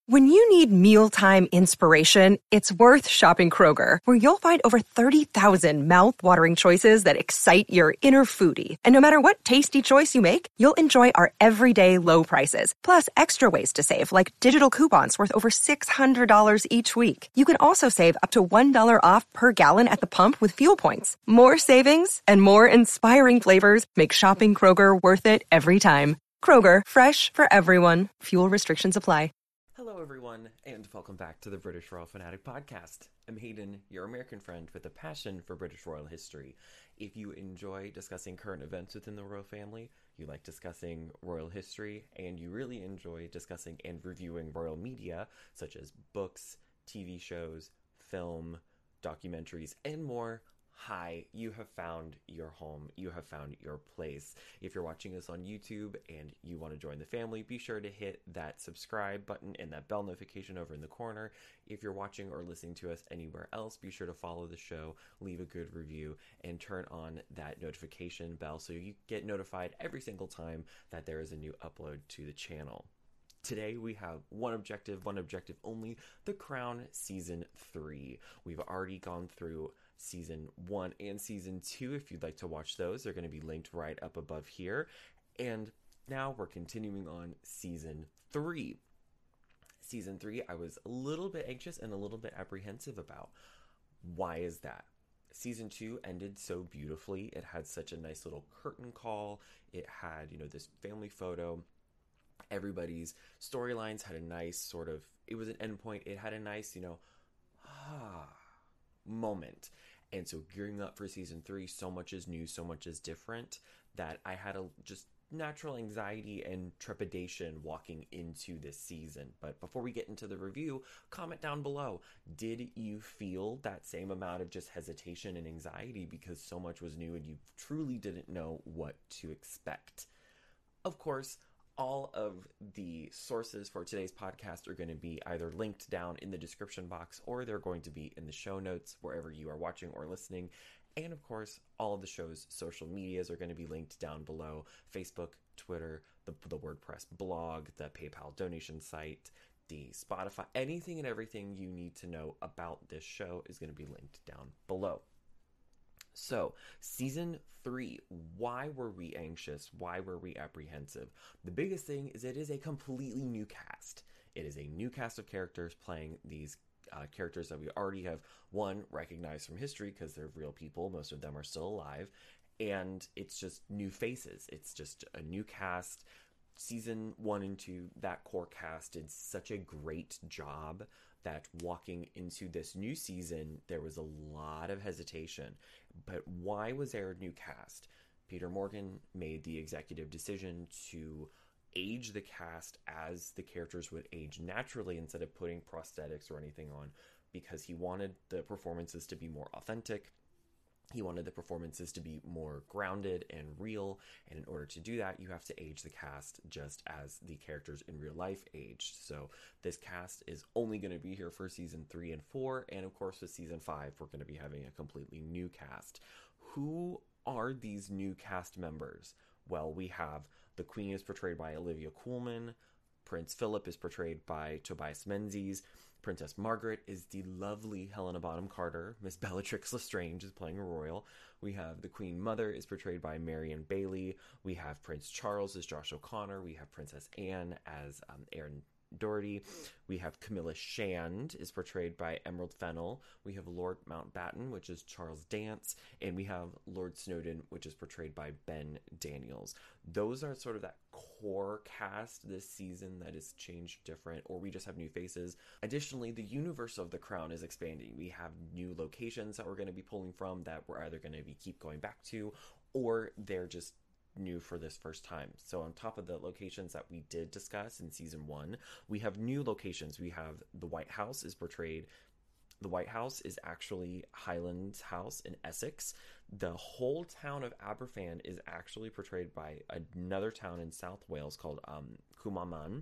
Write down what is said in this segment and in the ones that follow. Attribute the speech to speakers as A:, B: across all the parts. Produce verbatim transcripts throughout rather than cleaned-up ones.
A: When you need mealtime inspiration, it's worth shopping Kroger, where you'll find over thirty thousand mouth-watering choices that excite your inner foodie. And no matter what tasty choice you make, you'll enjoy our everyday low prices, plus extra ways to save, like digital coupons worth over six hundred dollars each week. You can also save up to one dollar off per gallon at the pump with fuel points. More savings and more inspiring flavors make shopping Kroger worth it every time. Kroger, fresh for everyone. Fuel restrictions apply.
B: Hello everyone, and welcome back to the British Royal Fanatic Podcast. I'm Hayden, your American friend with a passion for British royal history. If you enjoy discussing current events within the royal family, you like discussing royal history, and you really enjoy discussing and reviewing royal media, such as books, T V shows, film, documentaries, and more, hi, you have found your home. You have found your place. If you're watching us on YouTube and you want to join the family, be sure to hit that subscribe button and that bell notification over in the corner. If you're watching or listening to us anywhere else, be sure to follow the show, leave a good review, and turn on that notification bell so you get notified every single time that there is a new upload to the channel. Today we have one objective, one objective only, The Crown Season three. We've already gone through Season one and Season two. If you'd like to watch those, they're going to be linked right up above here. And now we're continuing on Season three. Season three, I was a little bit anxious and a little bit apprehensive about. Why is that? Season two ended so beautifully. It had such a nice little curtain call. It had, you know, this family photo. Everybody's storylines had a nice sort of, it was an endpoint. It had a nice, you know, ah, moment. And so gearing up for season three, so much is new, so much is different, that I had a just natural anxiety and trepidation walking into this season. But before we get into the review, comment down below. Did you feel that same amount of just hesitation and anxiety because so much was new and you truly didn't know what to expect? Of course, all of the sources for today's podcast are going to be either linked down in the description box or they're going to be in the show notes wherever you are watching or listening. And of course, all of the show's social medias are going to be linked down below. Facebook, Twitter, the, the WordPress blog, the PayPal donation site, the Spotify, anything and everything you need to know about this show is going to be linked down below. So, season three, why were we anxious? Why were we apprehensive? The biggest thing is it is a completely new cast. It is a new cast of characters playing these uh, characters that we already have, one, recognized from history because they're real people. Most of them are still alive. And it's just new faces. It's just a new cast. Season one and two, that core cast did such a great job that walking into this new season, there was a lot of hesitation. But why was there a new cast? Peter Morgan made the executive decision to age the cast as the characters would age naturally instead of putting prosthetics or anything on, because he wanted the performances to be more authentic. He wanted the performances to be more grounded and real, and in order to do that, you have to age the cast just as the characters in real life aged. So this cast is only going to be here for season three and four, and of course with season five, we're going to be having a completely new cast. Who are these new cast members? Well, we have the Queen is portrayed by Olivia Colman, Prince Philip is portrayed by Tobias Menzies, Princess Margaret is the lovely Helena Bonham Carter. Miss Bellatrix Lestrange is playing a royal. We have the Queen Mother is portrayed by Marion Bailey. We have Prince Charles as Josh O'Connor. We have Princess Anne as um, Erin Doherty. We have Camilla Shand is portrayed by Emerald Fennell. We have Lord Mountbatten, which is Charles Dance. And we have Lord Snowdon, which is portrayed by Ben Daniels. Those are sort of that core cast this season that is changed different, or we just have new faces. Additionally, the universe of The Crown is expanding. We have new locations that we're going to be pulling from that we're either going to be keep going back to, or they're just new for this first time. So on top of the locations that we did discuss in season one, we have new locations. We have the White House is portrayed The White House is actually Highlands House in Essex. The whole town of Aberfan is actually portrayed by another town in South Wales called um, Cumaman.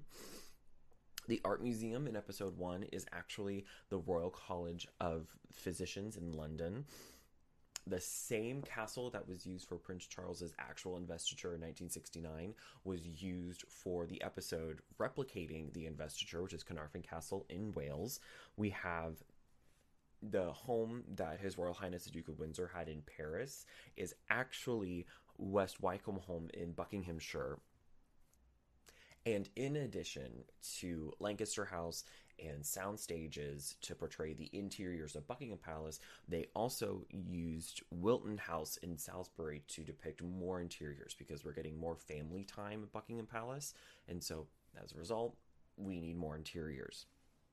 B: The Art Museum in episode one is actually the Royal College of Physicians in London. The same castle that was used for Prince Charles's actual investiture in nineteen sixty-nine was used for the episode replicating the investiture, which is Carnarvon Castle in Wales. We have the home that His Royal Highness the Duke of Windsor had in Paris is actually West Wycombe Home in Buckinghamshire. And in addition to Lancaster House and sound stages to portray the interiors of Buckingham Palace, they also used Wilton House in Salisbury to depict more interiors because we're getting more family time at Buckingham Palace. And so, as a result, we need more interiors.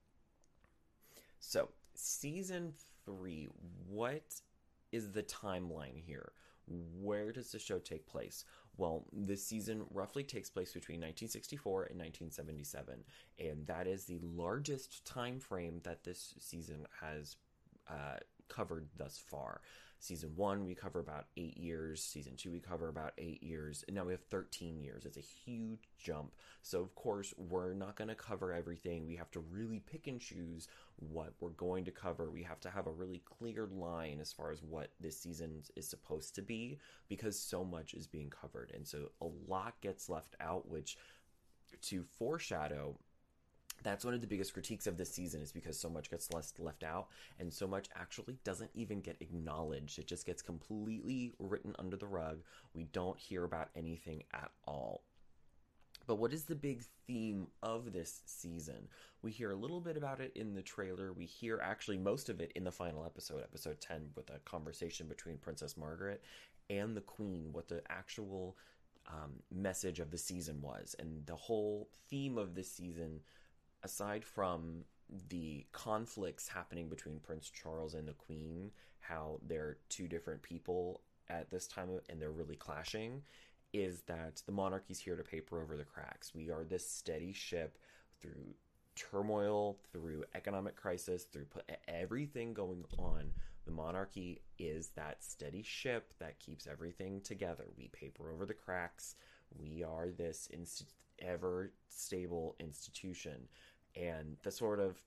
B: So, season three, what is the timeline here? Where does the show take place? Well, this season roughly takes place between nineteen sixty-four and nineteen seventy-seven, and that is the largest time frame that this season has uh, covered thus far. Season one, we cover about eight years. Season two, we cover about eight years. And now we have thirteen years. It's a huge jump. So, of course, we're not going to cover everything. We have to really pick and choose what we're going to cover. We have to have a really clear line as far as what this season is supposed to be because so much is being covered. And so a lot gets left out, which to foreshadow, that's one of the biggest critiques of this season is because so much gets less left out and so much actually doesn't even get acknowledged. It just gets completely written under the rug. We don't hear about anything at all. But what is the big theme of this season? We hear a little bit about it in the trailer. We hear actually most of it in the final episode, episode ten, with a conversation between Princess Margaret and the Queen, what the actual um, message of the season was. And the whole theme of this season, aside from the conflicts happening between Prince Charles and the Queen, how they're two different people at this time and they're really clashing, is that the monarchy's here to paper over the cracks. We are this steady ship through turmoil, through economic crisis, through everything going on. The monarchy is that steady ship that keeps everything together. We paper over the cracks. We are this inst- ever stable institution. And the sort of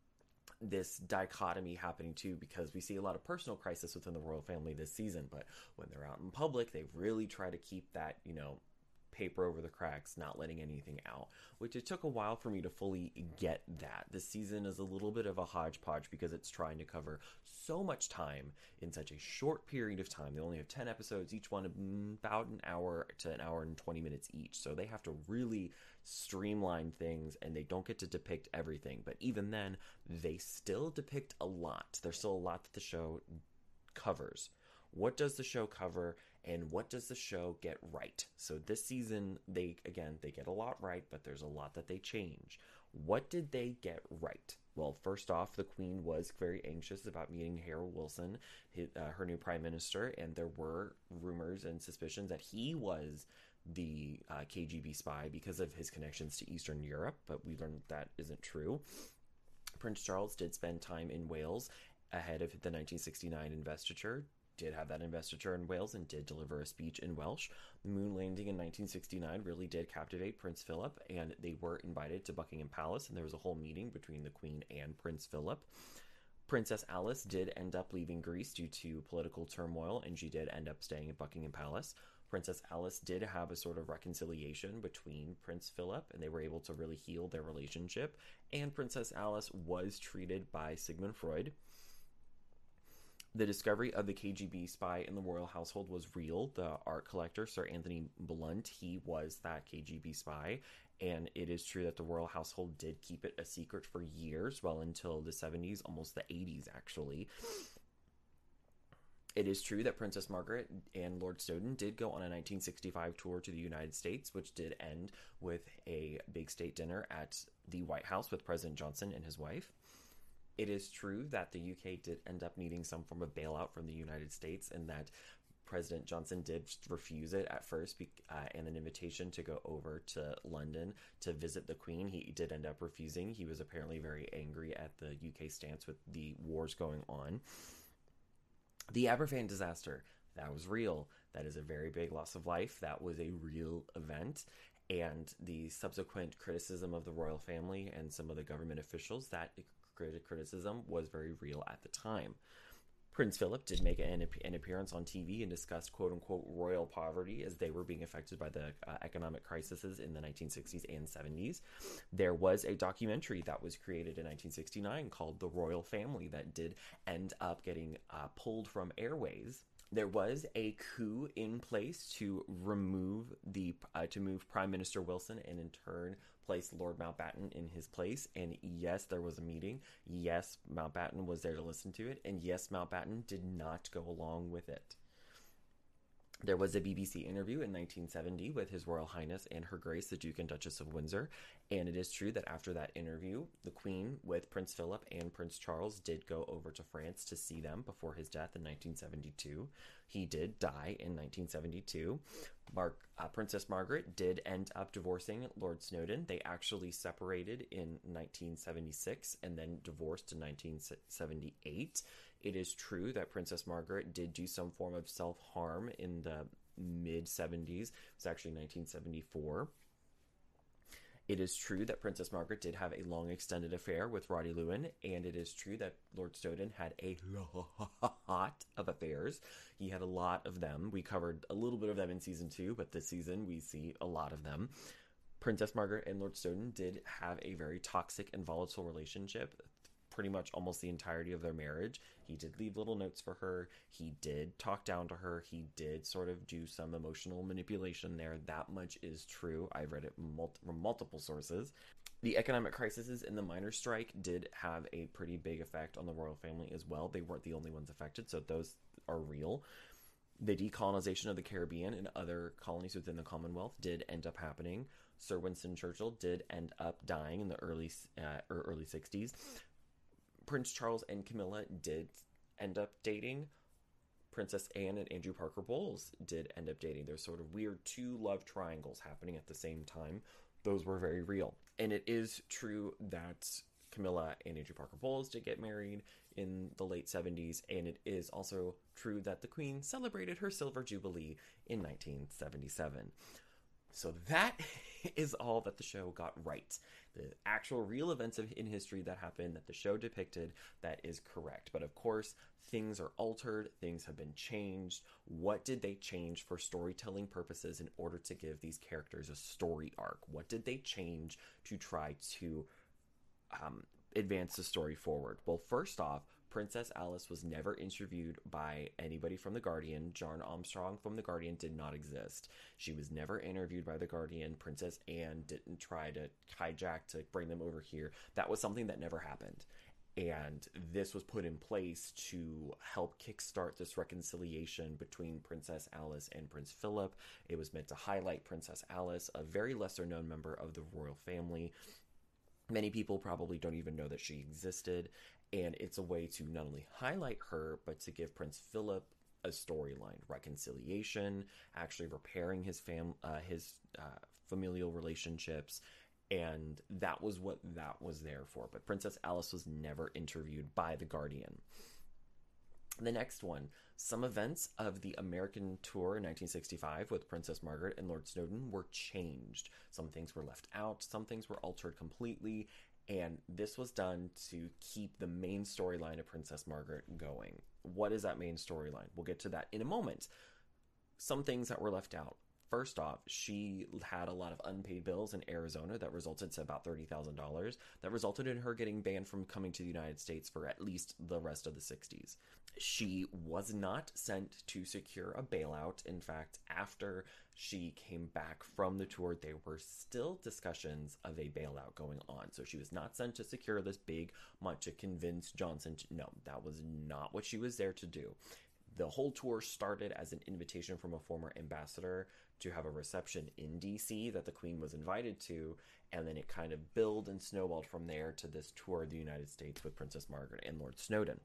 B: this dichotomy happening too, because we see a lot of personal crisis within the royal family this season, but when they're out in public, they really try to keep that, you know, paper over the cracks, not letting anything out, which it took a while for me to fully get that. This season is a little bit of a hodgepodge because it's trying to cover so much time in such a short period of time. They only have ten episodes, each one about an hour to an hour and twenty minutes each. So they have to really streamline things and they don't get to depict everything. But even then, they still depict a lot. There's still a lot that the show covers. What does the show cover and what does the show get right? So this season, they again, they get a lot right, but there's a lot that they change. What did they get right? Well, first off, the Queen was very anxious about meeting Harold Wilson, his, uh, her new prime minister, and there were rumors and suspicions that he was the uh, K G B spy because of his connections to Eastern Europe, but we learned that isn't true. Prince Charles did spend time in Wales ahead of the nineteen sixty-nine investiture, did have that investiture in Wales and did deliver a speech in Welsh. The moon landing in nineteen sixty-nine really did captivate Prince Philip, and they were invited to Buckingham Palace, and there was a whole meeting between the Queen and Prince Philip. Princess Alice did end up leaving Greece due to political turmoil, and she did end up staying at Buckingham Palace. Princess Alice did have a sort of reconciliation between Prince Philip, and they were able to really heal their relationship, and Princess Alice was treated by Sigmund Freud. The discovery of the K G B spy in the royal household was real. The art collector, Sir Anthony Blunt, he was that K G B spy. And it is true that the royal household did keep it a secret for years, well until the seventies, almost the eighties, actually. It is true that Princess Margaret and Lord Snowdon did go on a nineteen sixty-five tour to the United States, which did end with a big state dinner at the White House with President Johnson and his wife. It is true that the U K did end up needing some form of bailout from the United States, and that President Johnson did refuse it at first, uh, and an invitation to go over to London to visit the Queen. He did end up refusing. He was apparently very angry at the U K stance with the wars going on. The Aberfan disaster, that was real. That is a very big loss of life. That was a real event. And the subsequent criticism of the royal family and some of the government officials, that criticism was very real at the time. Prince Philip did make an, an appearance on T V and discussed quote-unquote royal poverty as they were being affected by the uh, economic crises in the nineteen sixties and seventies. There was a documentary that was created in nineteen sixty-nine called The Royal Family that did end up getting uh, pulled from airways. There was a coup in place to remove the uh, to move Prime Minister Wilson and in turn place Lord Mountbatten in his place. And yes, there was a meeting. Yes, Mountbatten was there to listen to it. And yes, Mountbatten did not go along with it. There was a B B C interview in nineteen seventy with His Royal Highness and Her Grace, the Duke and Duchess of Windsor. And it is true that after that interview, the Queen with Prince Philip and Prince Charles did go over to France to see them before his death in nineteen seventy-two. He did die in nineteen seventy-two. Mar- uh, Princess Margaret did end up divorcing Lord Snowdon. They actually separated in nineteen seventy-six and then divorced in nineteen seventy-eight. It is true that Princess Margaret did do some form of self-harm in the mid-seventies. It was actually nineteen seventy-four. It is true that Princess Margaret did have a long extended affair with Roddy Lewin, and it is true that Lord Snowdon had a lot of affairs. He had a lot of them. We covered a little bit of them in season two, but this season we see a lot of them. Princess Margaret and Lord Snowdon did have a very toxic and volatile relationship pretty much almost the entirety of their marriage. He did leave little notes for her. He did talk down to her. He did sort of do some emotional manipulation there. That much is true. I've read it mul- from multiple sources. The economic crises in the miners' strike did have a pretty big effect on the royal family as well. They weren't the only ones affected, so those are real. The decolonization of the Caribbean and other colonies within the Commonwealth did end up happening. Sir Winston Churchill did end up dying in the early uh, or early sixties. Prince Charles and Camilla did end up dating. Princess Anne and Andrew Parker Bowles did end up dating. There's sort of weird two love triangles happening at the same time. Those were very real. And it is true that Camilla and Andrew Parker Bowles did get married in the late seventies. And it is also true that the Queen celebrated her Silver Jubilee in nineteen seventy-seven. So that is all that the show got right. The actual real events of, in history that happened, that the show depicted, that is correct. But of course, things are altered, things have been changed. What did they change for storytelling purposes in order to give these characters a story arc? What did they change to try to um, advance the story forward? Well, first off, Princess Alice was never interviewed by anybody from The Guardian. John Armstrong from The Guardian did not exist. She was never interviewed by The Guardian. Princess Anne didn't try to hijack to bring them over here. That was something that never happened. And this was put in place to help kickstart this reconciliation between Princess Alice and Prince Philip. It was meant to highlight Princess Alice, a very lesser known member of the royal family. Many people probably don't even know that she existed. And it's a way to not only highlight her, but to give Prince Philip a storyline, reconciliation, actually repairing his fam, uh, his uh, familial relationships, and that was what that was there for. But Princess Alice was never interviewed by The Guardian. The next one, some events of the American tour in nineteen sixty-five with Princess Margaret and Lord Snowdon were changed. Some things were left out, some things were altered completely. And this was done to keep the main storyline of Princess Margaret going. What is that main storyline? We'll get to that in a moment. Some things that were left out. First off, she had a lot of unpaid bills in Arizona that resulted to about thirty thousand dollars. That resulted in her getting banned from coming to the United States for at least the rest of the sixties. She was not sent to secure a bailout. In fact, after she came back from the tour, there were still discussions of a bailout going on. So she was not sent to secure this big much to convince Johnson to, no, that was not what she was there to do. The whole tour started as an invitation from a former ambassador to have a reception in D C that the Queen was invited to, and then it kind of built and snowballed from there to this tour of the United States with Princess Margaret and Lord Snowdon.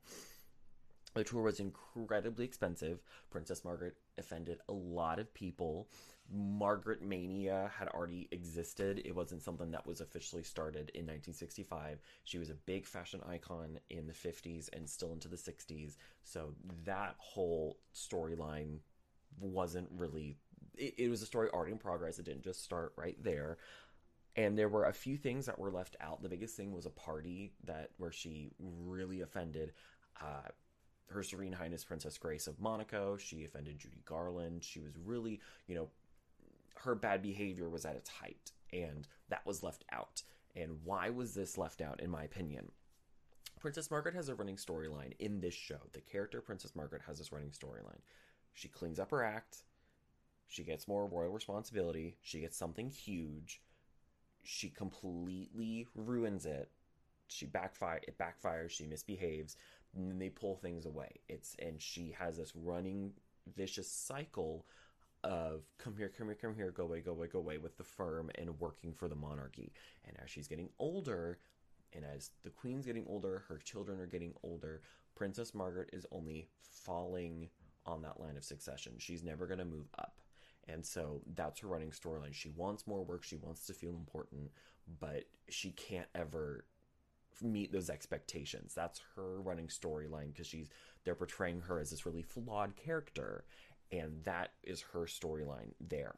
B: The tour was incredibly expensive. Princess Margaret offended a lot of people. Margaret Mania had already existed. It wasn't something that was officially started in nineteen sixty-five. She was a big fashion icon in the fifties and still into the sixties. So that whole storyline wasn't really... It, it was a story already in progress. It didn't just start right there. And there were a few things that were left out. The biggest thing was a party that where she really offended... Uh, Her Serene Highness Princess Grace of Monaco. She offended Judy Garland. She was really, you know, her bad behavior was at its height, and that was left out. And why was this left out, in my opinion? Princess Margaret has a running storyline in this show. The character Princess Margaret has this running storyline. She cleans up her act. She gets more royal responsibility. She gets something huge. She completely ruins it. She backfire. It backfires. She misbehaves. And then they pull things away. It's and she has this running vicious cycle of come here, come here, come here, go away, go away, go away with the firm and working for the monarchy. And as she's getting older, and as the queen's getting older, her children are getting older, Princess Margaret is only falling on that line of succession. She's never going to move up. And so that's her running storyline. She wants more work. She wants to feel important, but she can't ever meet those expectations. That's her running storyline because she's they're portraying her as this really flawed character, and that is her storyline there.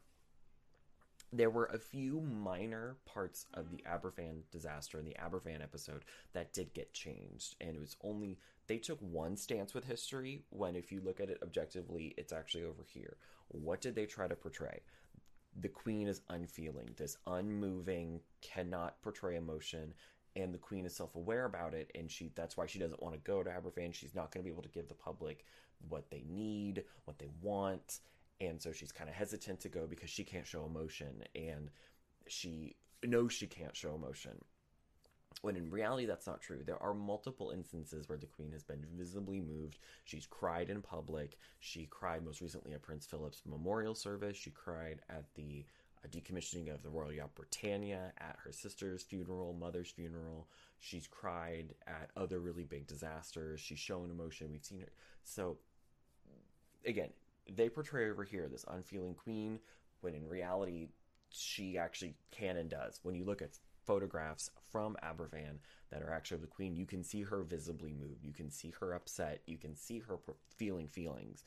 B: There were a few minor parts of the Aberfan disaster in the Aberfan episode that did get changed, and it was only they took one stance with history when, if you look at it objectively, it's actually over here. What did they try to portray? The queen is unfeeling, this unmoving, cannot portray emotion, and the queen is self-aware about it, and she that's why she doesn't want to go to Aberfan. She's not going to be able to give the public what they need, what they want, and so she's kind of hesitant to go because she can't show emotion, and she knows she can't show emotion. When in reality, that's not true. There are multiple instances where the queen has been visibly moved. She's cried in public. She cried most recently at Prince Philip's memorial service. She cried at the uh, decommissioning of the Royal Yacht Britannia, at her sister's funeral, mother's funeral. She's cried at other really big disasters. She's shown emotion. We've seen her. So, again, they portray over here this unfeeling queen, when in reality, she actually can and does. When you look at photographs from Aberfan that are actually of the queen, you can see her visibly moved. You can see her upset. You can see her feeling feelings.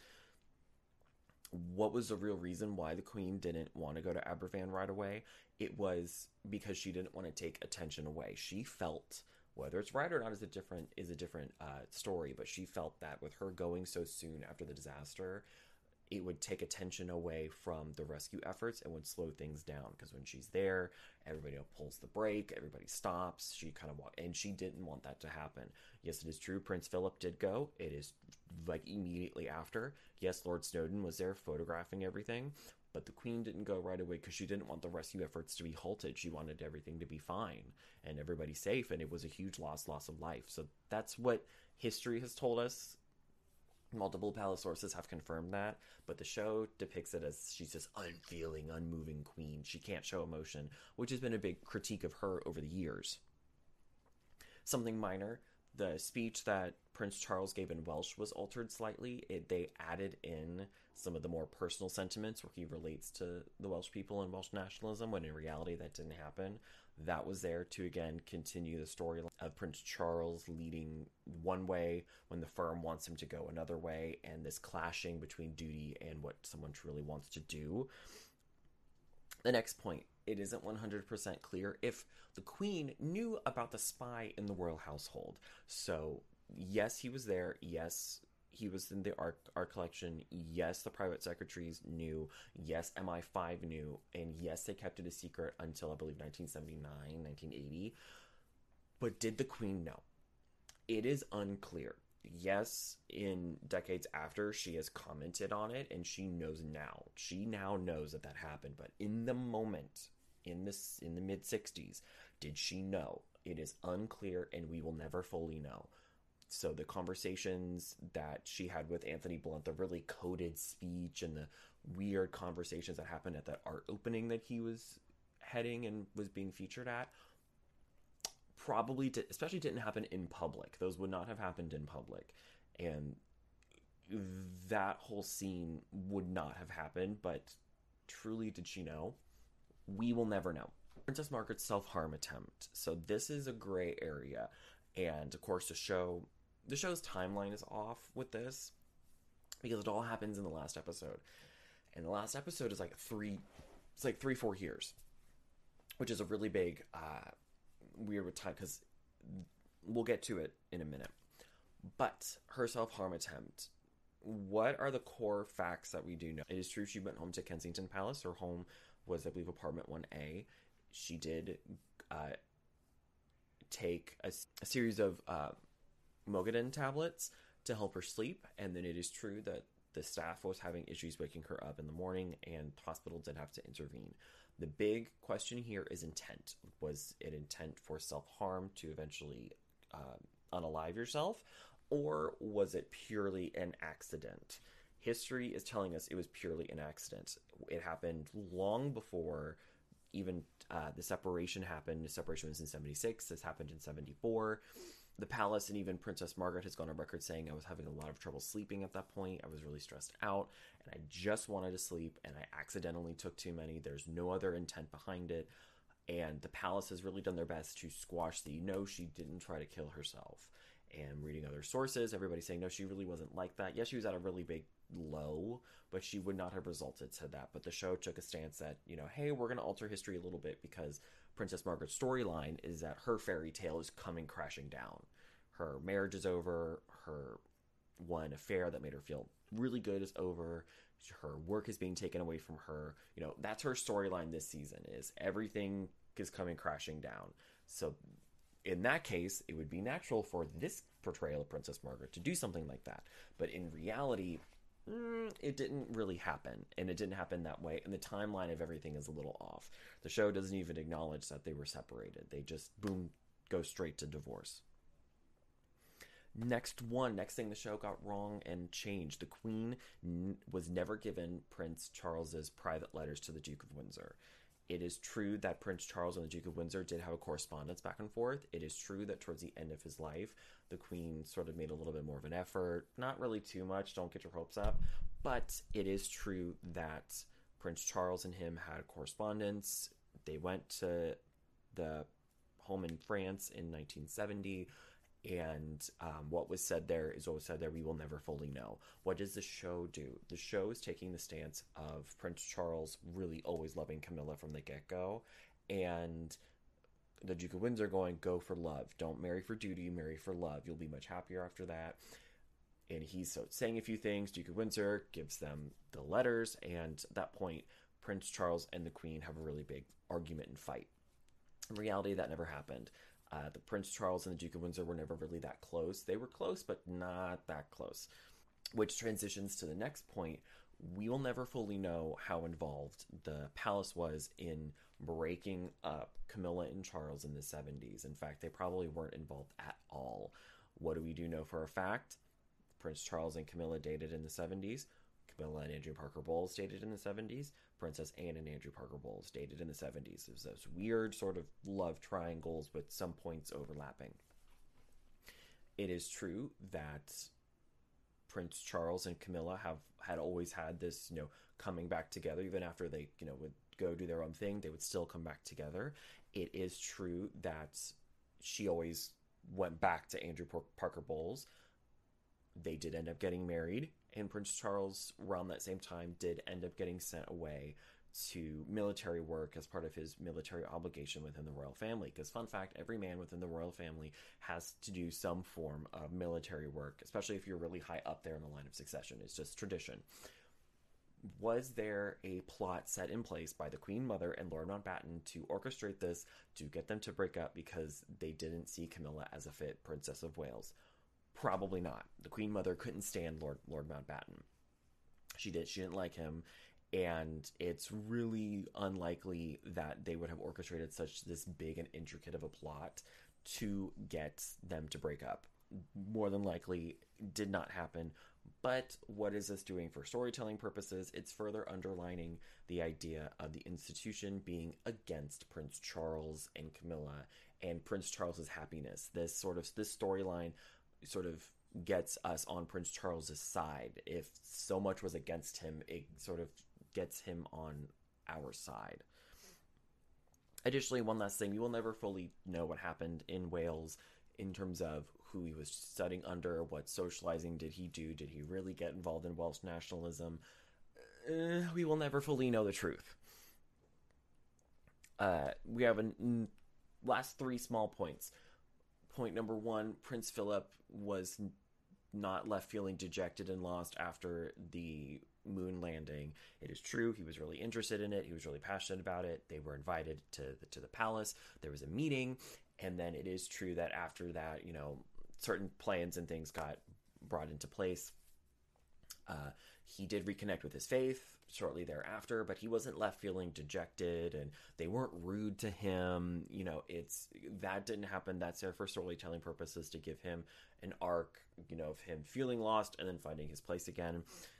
B: What was the real reason why the queen didn't want to go to Aberfan right away? It was because she didn't want to take attention away. She felt, whether it's right or not is a different is a different uh, story, but she felt that with her going so soon after the disaster, it would take attention away from the rescue efforts and would slow things down. Because when she's there, everybody pulls the brake, everybody stops. She kind of walk, and she didn't want that to happen. Yes, it is true. Prince Philip did go. It is like immediately after. Yes, Lord Snowdon was there photographing everything, but the queen didn't go right away because she didn't want the rescue efforts to be halted. She wanted everything to be fine and everybody safe, and it was a huge loss, loss of life. So that's what history has told us. Multiple palace sources have confirmed that, but the show depicts it as she's this unfeeling, unmoving queen. She can't show emotion, which has been a big critique of her over the years. Something minor, the speech that Prince Charles gave in Welsh was altered slightly. It, they added in some of the more personal sentiments where he relates to the Welsh people and Welsh nationalism, when in reality that didn't happen. That was there to, again, continue the story of Prince Charles leading one way when the firm wants him to go another way, and this clashing between duty and what someone truly wants to do. The next point, it isn't one hundred percent clear if the Queen knew about the spy in the royal household. So, yes, he was there. Yes, he was in the art, art collection. Yes, the private secretaries knew. Yes, M I five knew. And yes, they kept it a secret until, I believe, nineteen seventy-nine, nineteen eighty. But did the Queen know? It is unclear. Yes, in decades after, she has commented on it, and she knows now. She now knows that that happened. But in the moment, in this, in the mid-sixties, did she know? It is unclear, and we will never fully know. So the conversations that she had with Anthony Blunt, the really coded speech and the weird conversations that happened at that art opening that he was heading and was being featured at, probably did, especially didn't happen in public. Those would not have happened in public. And that whole scene would not have happened, but truly did she know? We will never know. Princess Margaret's self-harm attempt. So this is a gray area. And of course the show, the show's timeline is off with this because it all happens in the last episode. And the last episode is like three, it's like three, four years, which is a really big, uh, weird time because we'll get to it in a minute. But her self-harm attempt, what are the core facts that we do know? It is true she went home to Kensington Palace. Her home was, I believe, apartment one A. She did uh, take a, a series of uh, Mogadin tablets to help her sleep, and then it is true that the staff was having issues waking her up in the morning, and the hospital did have to intervene. The big question here is intent. Was it intent for self-harm to eventually uh, unalive yourself? Or was it purely an accident? History is telling us it was purely an accident. It happened long before even uh, the separation happened. The separation was in seventy-six. This happened in seventy-four. The palace and even Princess Margaret has gone on record saying, I was having a lot of trouble sleeping at that point. I was really stressed out, and I just wanted to sleep, and I accidentally took too many. There's no other intent behind it. And the palace has really done their best to squash the, no, she didn't try to kill herself. And reading other sources, everybody's saying, no, she really wasn't like that. Yes, she was at a really big low, but she would not have resulted to that. But the show took a stance that, you know, hey, we're going to alter history a little bit because Princess Margaret's storyline is that her fairy tale is coming crashing down. Her marriage is over. Her one affair that made her feel really good is over. Her work is being taken away from her. You know, that's her storyline this season, is everything is coming crashing down. So in that case, it would be natural for this portrayal of Princess Margaret to do something like that. But in reality, mm, it didn't really happen. And it didn't happen that way. And the timeline of everything is a little off. The show doesn't even acknowledge that they were separated. They just, boom, go straight to divorce. Next one, next thing the show got wrong and changed. The Queen n- was never given Prince Charles's private letters to the Duke of Windsor. It is true that Prince Charles and the Duke of Windsor did have a correspondence back and forth. It is true that towards the end of his life, the Queen sort of made a little bit more of an effort. Not really too much, don't get your hopes up. But it is true that Prince Charles and him had correspondence. They went to the home in France in nineteen seventy. And um, what was said there is what was said there. We will never fully know. What does the show do? The show is taking the stance of Prince Charles really always loving Camilla from the get-go, and the Duke of Windsor going, go for love. Don't marry for duty, marry for love. You'll be much happier after that. And he's so saying a few things. Duke of Windsor gives them the letters, and at that point, Prince Charles and the Queen have a really big argument and fight. In reality, that never happened. Uh, the Prince Charles and the Duke of Windsor were never really that close. They were close, but not that close. Which transitions to the next point. We will never fully know how involved the palace was in breaking up Camilla and Charles in the seventies. In fact, they probably weren't involved at all. What do we do know for a fact? Prince Charles and Camilla dated in the seventies. Camilla and Andrew Parker Bowles dated in the seventies. Princess Anne and Andrew Parker Bowles dated in the seventies. It was those weird sort of love triangles with some points overlapping. It is true that Prince Charles and Camilla have had always had this, you know, coming back together. Even after they, you know, would go do their own thing, they would still come back together. It is true that she always went back to Andrew Parker Bowles. They did end up getting married, and Prince Charles, around that same time, did end up getting sent away to military work as part of his military obligation within the royal family. Because, fun fact, every man within the royal family has to do some form of military work, especially if you're really high up there in the line of succession. It's just tradition. Was there a plot set in place by the Queen Mother and Lord Mountbatten to orchestrate this, to get them to break up because they didn't see Camilla as a fit Princess of Wales? Probably not. The Queen Mother couldn't stand Lord Lord Mountbatten. She did. She didn't like him, and it's really unlikely that they would have orchestrated such this big and intricate of a plot to get them to break up. More than likely, did not happen. But what is this doing for storytelling purposes? It's further underlining the idea of the institution being against Prince Charles and Camilla and Prince Charles's happiness. This sort of this storyline sort of gets us on Prince Charles's side. If so much was against him, it sort of gets him on our side. Additionally, one last thing, we will never fully know what happened in Wales in terms of who he was studying under, what socializing did he do, did he really get involved in Welsh nationalism? Uh, we will never fully know the truth. Uh, we have a n- last three small points. Point number one, Prince Philip was not left feeling dejected and lost after the moon landing. It is true, he was really interested in it. He was really passionate about it. They were invited to the, to the palace. There was a meeting. And then it is true that after that, you know, certain plans and things got brought into place. Uh, he did reconnect with his faith shortly thereafter, but he wasn't left feeling dejected, and they weren't rude to him. You know, it's that didn't happen. That's there for storytelling purposes, to give him an arc, you know, of him feeling lost and then finding his place again.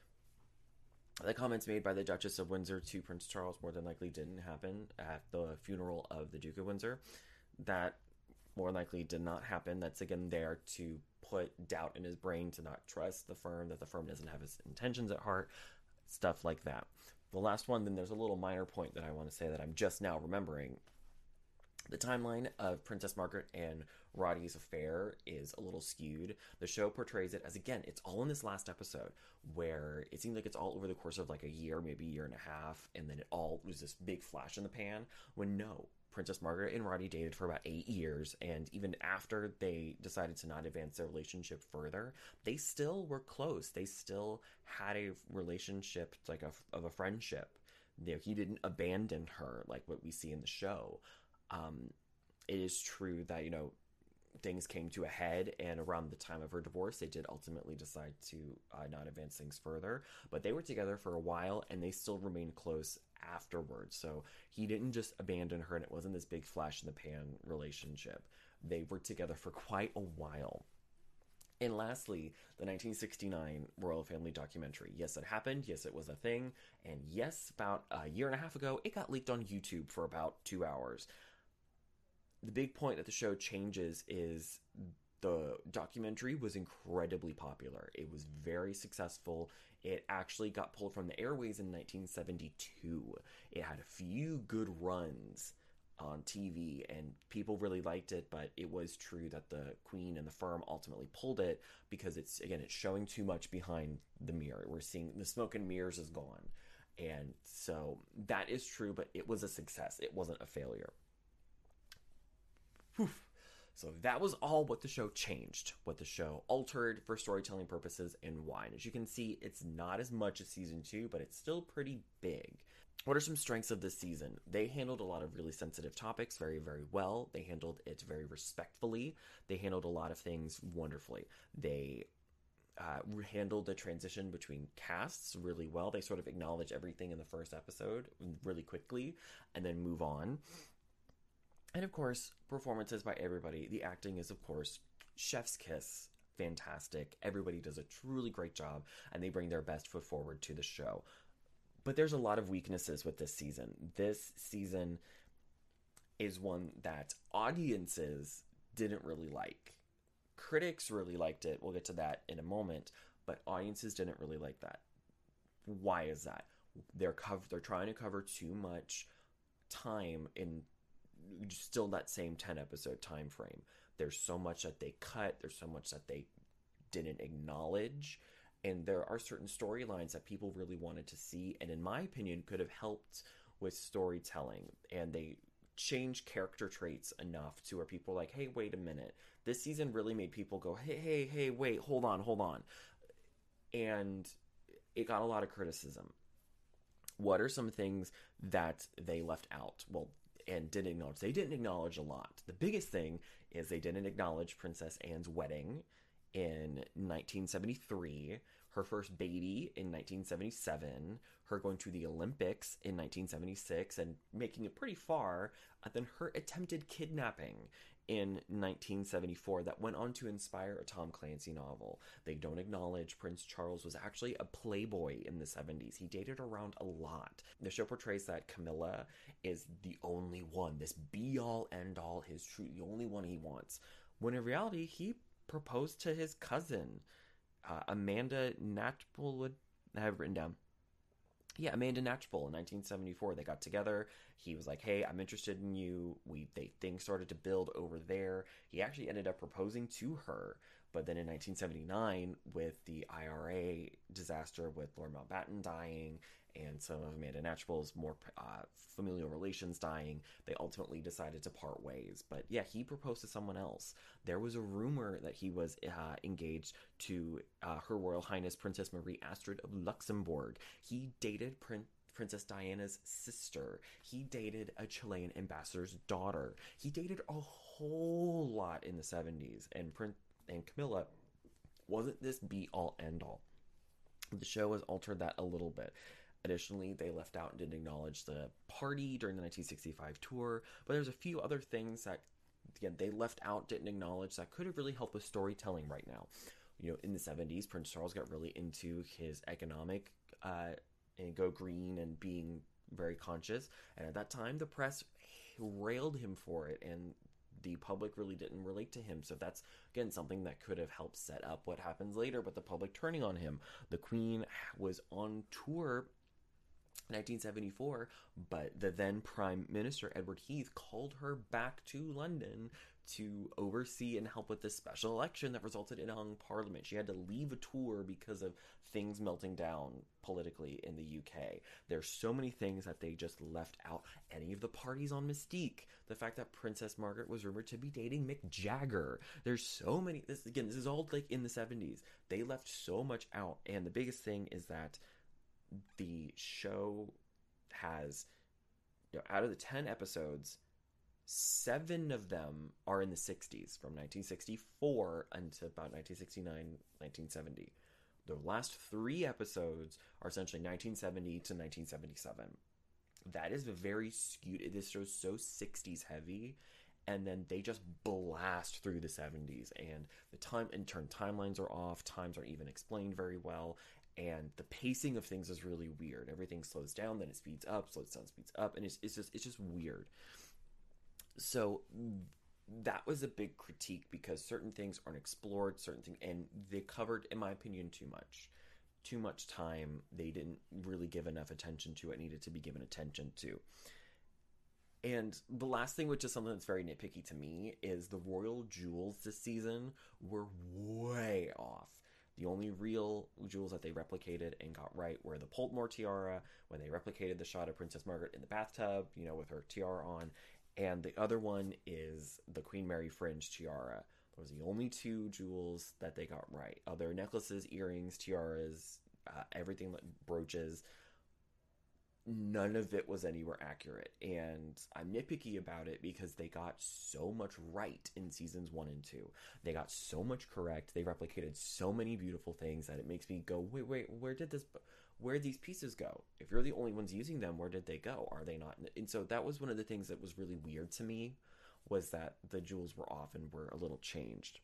B: The comments made by the Duchess of Windsor to Prince Charles more than likely didn't happen at the funeral of the Duke of Windsor. That more likely did not happen. That's again there to put doubt in his brain, to not trust the firm, that the firm doesn't have his intentions at heart, stuff like that. The last one, then there's a little minor point that I want to say that I'm just now remembering. The timeline of Princess Margaret and Roddy's affair is a little skewed. The show portrays it as, again, it's all in this last episode, where it seems like it's all over the course of like a year, maybe a year and a half, and then it all was this big flash in the pan, when no, Princess Margaret and Roddy dated for about eight years, and even after they decided to not advance their relationship further, they still were close. They still had a relationship, like a, of a friendship. You know, he didn't abandon her like what we see in the show. Um, it is true that, you know, things came to a head, and around the time of her divorce, they did ultimately decide to uh, not advance things further, but they were together for a while, and they still remained close afterwards. So he didn't just abandon her, and it wasn't this big flash in the pan relationship. They were together for quite a while. And lastly, the nineteen sixty-nine royal family documentary. Yes, it happened. Yes, it was a thing. And yes, about a year and a half ago, it got leaked on YouTube for about two hours. The big point that the show changes is the documentary was incredibly popular. It was very successful. It actually got pulled from the airways in nineteen seventy-two. It had a few good runs on T V, and people really liked it, but it was true that the Queen and the firm ultimately pulled it because it's, again, it's showing too much behind the mirror. We're seeing the smoke and mirrors is gone. And so that is true, but it was a success. It wasn't a failure. Whew. So that was all what the show changed, what the show altered for storytelling purposes, and why. And as you can see, it's not as much as season two, but it's still pretty big. What are some strengths of this season? They handled a lot of really sensitive topics very, very well. They handled it very respectfully. They handled a lot of things wonderfully. They uh, handled the transition between casts really well. They sort of acknowledge everything in the first episode really quickly and then move on. And of course, performances by everybody. The acting is, of course, chef's kiss. Fantastic. Everybody does a truly great job, and they bring their best foot forward to the show. But there's a lot of weaknesses with this season. This season is one that audiences didn't really like. Critics really liked it. We'll get to that in a moment. But audiences didn't really like that. Why is that? They're cover- They're trying to cover too much time in still that same ten episode time frame. There's so much that they cut. There's so much that they didn't acknowledge. And there are certain storylines that people really wanted to see, and in my opinion, could have helped with storytelling. And they changed character traits enough to where people are like, hey, wait a minute. This season really made people go, hey, hey, hey, wait, hold on, hold on. And it got a lot of criticism. What are some things that they left out? Well, and didn't acknowledge. They didn't acknowledge a lot. The biggest thing is they didn't acknowledge Princess Anne's wedding in nineteen seventy-three, her first baby in nineteen seventy-seven, her going to the Olympics in nineteen seventy-six and making it pretty far, and then her attempted kidnapping in nineteen seventy-four that went on to inspire a Tom Clancy novel. They don't acknowledge Prince Charles was actually a playboy in the seventies. He dated around a lot. The show portrays that Camilla is the only one, this be-all, end-all, his true, the only one he wants. When in reality, he proposed to his cousin, uh, Amanda Knatchbull. I have it written down. Yeah, Amanda Knatchbull in nineteen seventy-four. They got together. He was like, hey, I'm interested in you. We they things started to build over there. He actually ended up proposing to her. But then in nineteen seventy-nine, with the I R A disaster with Lord Mountbatten dying and some of Amanda Natchable's more uh, familial relations dying, they ultimately decided to part ways. But yeah, he proposed to someone else. There was a rumor that he was uh, engaged to uh, Her Royal Highness Princess Marie Astrid of Luxembourg. He dated Prince Princess Diana's sister. He dated a Chilean ambassador's daughter. He dated a whole lot in the seventies. And Prince and Camilla wasn't this be-all, end-all. The show has altered that a little bit. Additionally, they left out and didn't acknowledge the party during the nineteen sixty-five tour. But there's a few other things that, again, they left out, didn't acknowledge, that could have really helped with storytelling right now. You know, in the seventies, Prince Charles got really into his economic uh and go green and being very conscious. And at that time, the press railed him for it, and the public really didn't relate to him. So that's, again, something that could have helped set up what happens later, but the public turning on him. The Queen was on tour in nineteen seventy-four, but the then Prime Minister, Edward Heath, called her back to London to oversee and help with this special election that resulted in a hung parliament. She had to leave a tour because of things melting down politically in the U K. There's so many things that they just left out. Any of the parties on Mystique. The fact that Princess Margaret was rumored to be dating Mick Jagger. There's so many. This again, this is all like in the seventies. They left so much out. And the biggest thing is that the show has, you know, out of the ten episodes, seven of them are in the sixties, from nineteen sixty-four until about nineteen sixty-nine, nineteen seventy. The last three episodes are essentially nineteen seventy to nineteen seventy-seven. That is very skewed. This show's so sixties heavy, and then they just blast through the seventies, and the time in turn timelines are off, times aren't even explained very well, and the pacing of things is really weird. Everything slows down, then it speeds up, slows down, speeds up, and it's it's just it's just weird. So that was a big critique, because certain things aren't explored, certain things, and they covered, in my opinion, too much. Too much time. They didn't really give enough attention to it, needed to be given attention to. And the last thing, which is something that's very nitpicky to me, is the royal jewels this season were way off. The only real jewels that they replicated and got right were the Poltmore tiara, when they replicated the shot of Princess Margaret in the bathtub, you know, with her tiara on. And the other one is the Queen Mary fringe tiara. Those are the only two jewels that they got right. Other necklaces, earrings, tiaras, uh, everything, like brooches, none of it was anywhere accurate. And I'm nitpicky about it because they got so much right in seasons one and two. They got so much correct. They replicated so many beautiful things that it makes me go, wait, wait, where did this... where these pieces go? If you're the only ones using them, where did they go? Are they not? And so that was one of the things that was really weird to me, was that the jewels were off and were a little changed.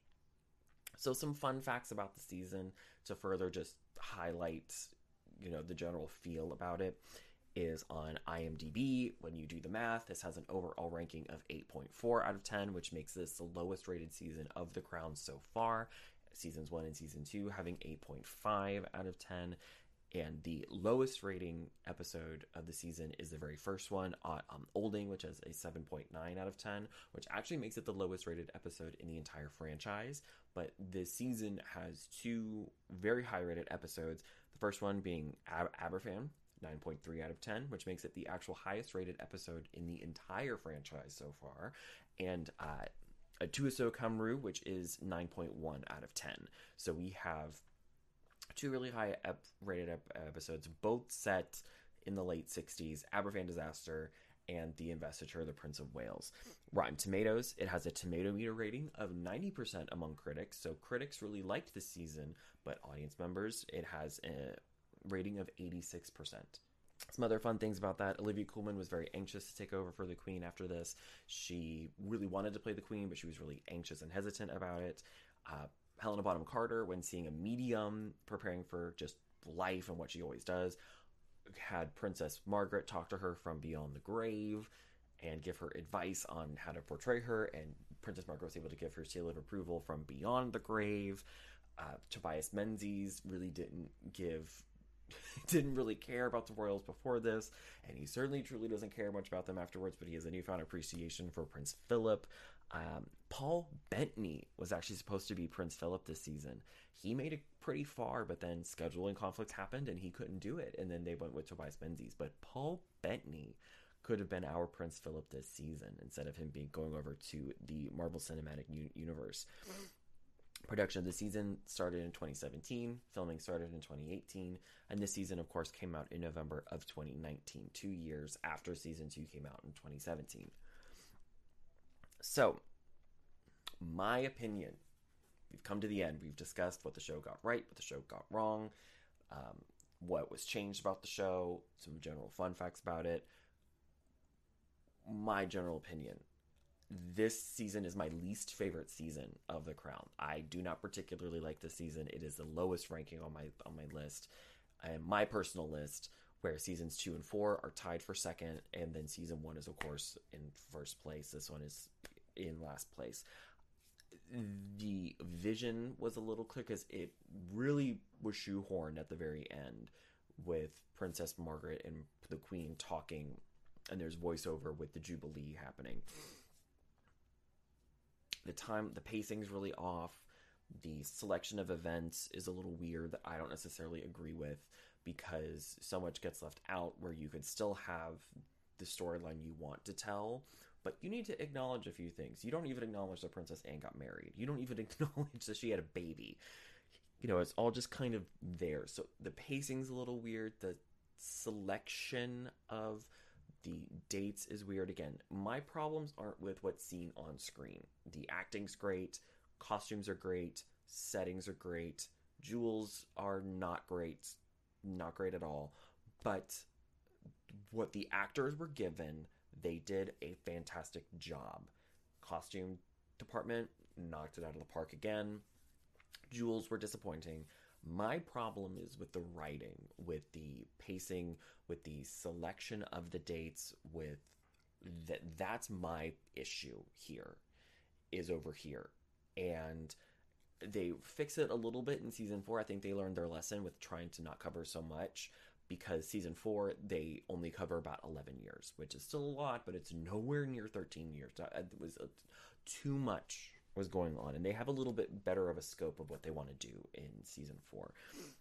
B: So some fun facts about the season to further just highlight, you know, the general feel about it, is on IMDb. When you do the math, this has an overall ranking of eight point four out of ten, which makes this the lowest rated season of The Crown so far. Seasons one and season two having eight point five out of ten. And the lowest rating episode of the season is the very first one, uh, um, Olding, which has a seven point nine out of ten, which actually makes it the lowest rated episode in the entire franchise. But this season has two very high rated episodes. The first one being Ab- Aberfan, nine point three out of ten, which makes it the actual highest rated episode in the entire franchise so far. And uh, Atuaso Kamru, which is nine point one out of ten. So we have two really high ep- rated ep- episodes, both set in the late sixties, Aberfan Disaster and The Investiture, the Prince of Wales. Rotten Tomatoes, it has a tomato meter rating of ninety percent among critics, so critics really liked this season, but audience members, it has a rating of eighty-six percent. Some other fun things about that: Olivia Colman was very anxious to take over for the Queen after this. She really wanted to play the Queen, but she was really anxious and hesitant about it. Uh, Helena Bonham Carter, when seeing a medium preparing for just life and what she always does, had Princess Margaret talk to her from beyond the grave and give her advice on how to portray her, and Princess Margaret was able to give her seal of approval from beyond the grave. Uh, Tobias Menzies really didn't give, didn't really care about the royals before this, and he certainly truly doesn't care much about them afterwards, but he has a newfound appreciation for Prince Philip. Um, Paul Bettany was actually supposed to be Prince Philip this season. He made it pretty far, but then scheduling conflicts happened and he couldn't do it. And then they went with Tobias Menzies. But Paul Bettany could have been our Prince Philip this season instead of him being going over to the Marvel Cinematic U- Universe. Production of the season started in twenty seventeen. Filming started in twenty eighteen. And this season, of course, came out in November of twenty nineteen, two years after season two came out in twenty seventeen. So, my opinion, we've come to the end. We've discussed what the show got right, what the show got wrong, um, what was changed about the show, some general fun facts about it. My general opinion, this season is my least favorite season of The Crown. I do not particularly like this season. It is the lowest ranking on my on my list, and my personal list, where seasons two and four are tied for second, and then season one is, of course, in first place. This one is in last place. The vision was a little clear because it really was shoehorned at the very end with Princess Margaret and the Queen talking, and there's voiceover with the Jubilee happening. The time, the pacing's really off. The selection of events is a little weird that I don't necessarily agree with, because so much gets left out where you could still have the storyline you want to tell, but you need to acknowledge a few things. You don't even acknowledge that Princess Anne got married. You don't even acknowledge that she had a baby. You know, it's all just kind of there. So the pacing's a little weird. The selection of the dates is weird. Again, my problems aren't with what's seen on screen. The acting's great. Costumes are great. Settings are great. Jewels are not great. Not great at all. But what the actors were given, they did a fantastic job. Costume department knocked it out of the park again. Jewels were disappointing. My problem is with the writing, with the pacing, with the selection of the dates, with that. That's my issue here, is over here. And they fix it a little bit in season four. I think they learned their lesson with trying to not cover so much, because season four, they only cover about eleven years, which is still a lot, but it's nowhere near thirteen years. It was a, too much was going on, and they have a little bit better of a scope of what they want to do in season four.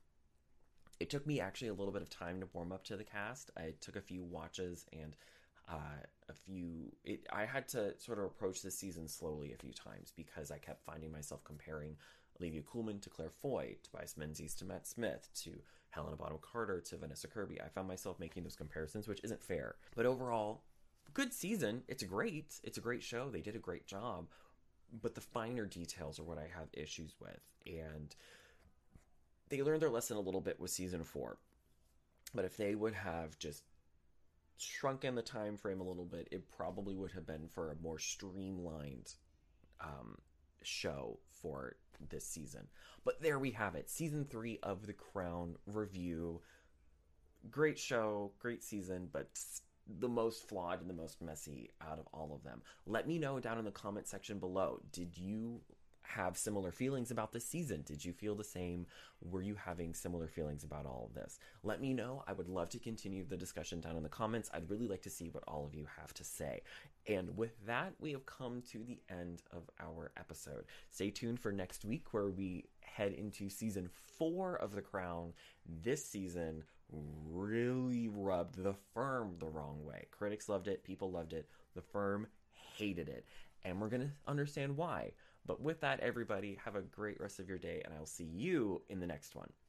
B: It took me actually a little bit of time to warm up to the cast. I took a few watches and uh, a few... It, I had to sort of approach this season slowly a few times, because I kept finding myself comparing Olivia Colman to Claire Foy, Tobias Menzies to Matt Smith, to Helena Bonham Carter to Vanessa Kirby. I found myself making those comparisons, which isn't fair. But overall, good season. It's great. It's a great show. They did a great job. But the finer details are what I have issues with. And they learned their lesson a little bit with season four. But if they would have just shrunken the time frame a little bit, it probably would have been for a more streamlined um, show for this season. But there we have it. Season three of The Crown review. Great show, great season, but the most flawed and the most messy out of all of them. Let me know down in the comment section below. Did you have similar feelings about this season? Did you feel the same? Were you having similar feelings about all of this? Let me know. I would love to continue the discussion down in the comments. I'd really like to see what all of you have to say. And with that, we have come to the end of our episode. Stay tuned for next week, where we head into season four of The Crown. This season really rubbed The Firm the wrong way. Critics loved it. People loved it. The Firm hated it. And we're going to understand why. But with that, everybody, have a great rest of your day, and I'll see you in the next one.